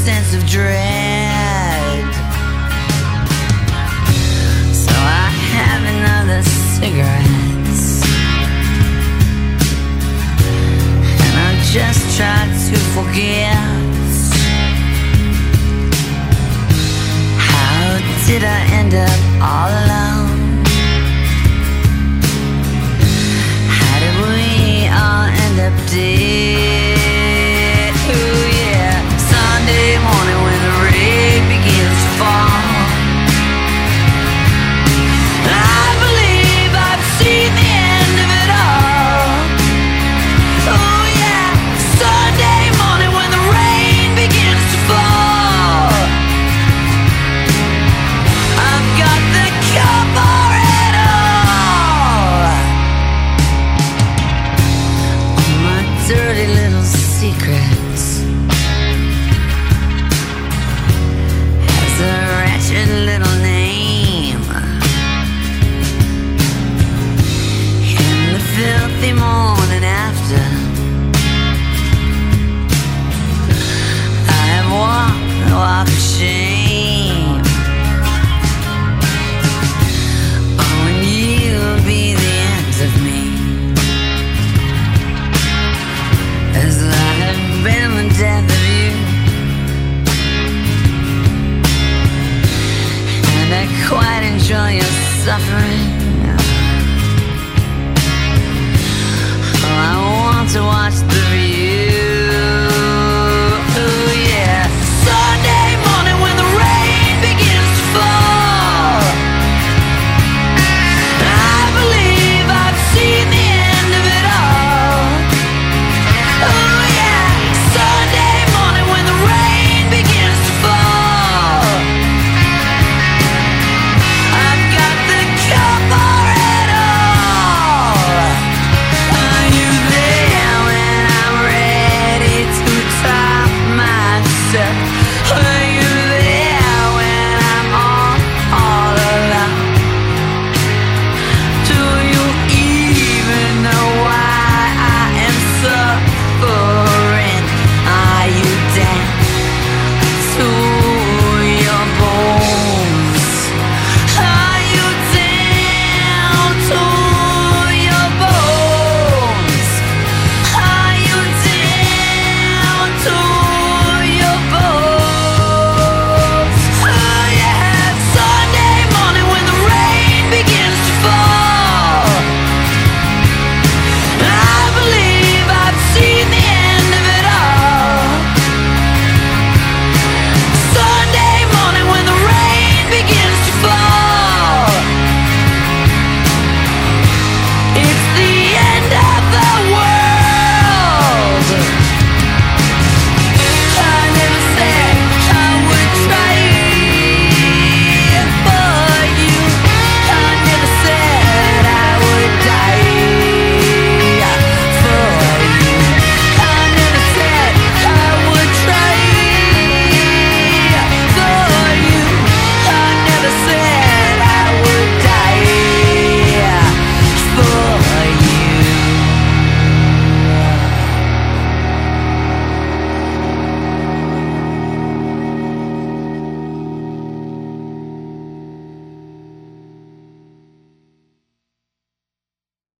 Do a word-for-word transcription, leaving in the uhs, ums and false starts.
sense of dread. So I have another cigarette, and I just try to forget. How did I end up all alone? How did we all end up dead? Ooh, yeah. Sunday morning when the rain begins to fall, I believe I've seen the end of it all. Oh yeah. Sunday morning when the rain begins to fall, I've got the cure for it all. All my dirty little secrets has a wretched little name. In the filthy morning after, I have walked the walk of shame. Oh, and you'll be the end of me, as I have been the death of you. And I quite enjoy your suffering.